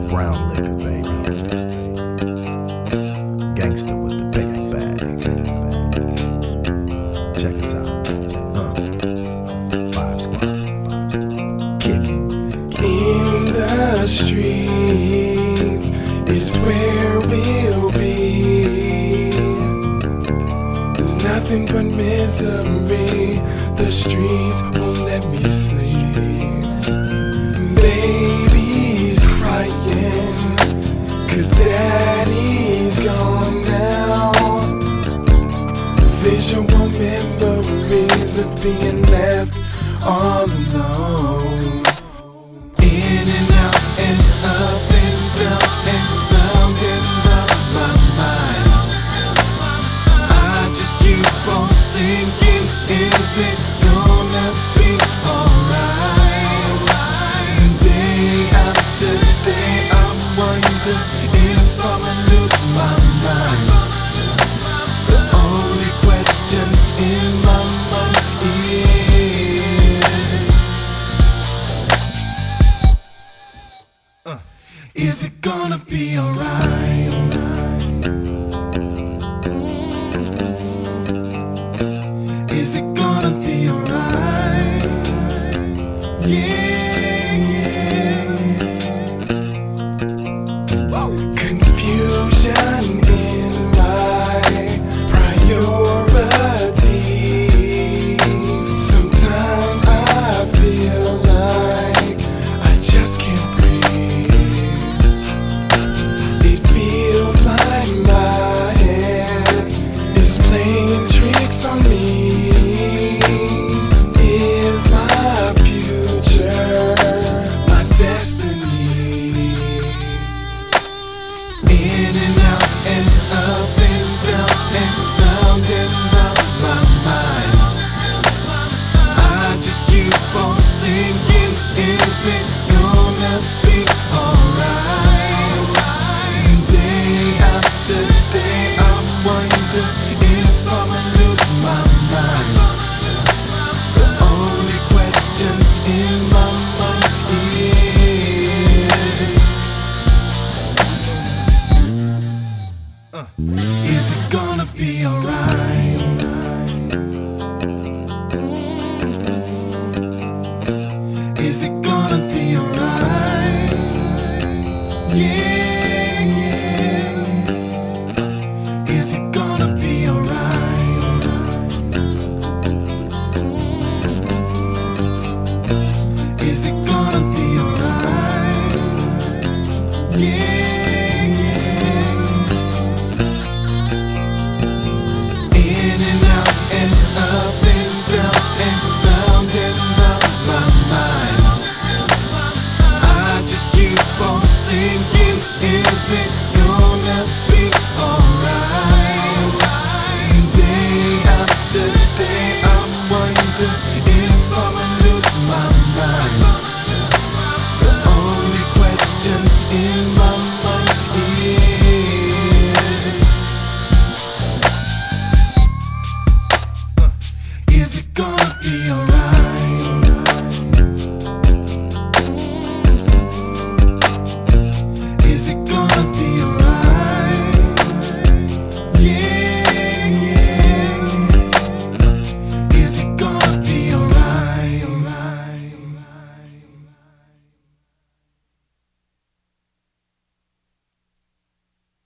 Brown liquor, baby. Gangster with the big bag. Check us out. Five Squad. Kick it. In the streets is where we'll be. It's nothing but misery. The streets won't let me sleep. Baby's crying 'cause daddy's gone now. Visual memories of being left all alone. In and out and up and down and round and round my mind. I just keep on thinking, is it gonna be alright? Day after day I wonder if I'ma lose my mind. The only question in my mind is it gonna be alright? Is it gonna be alright? Yeah.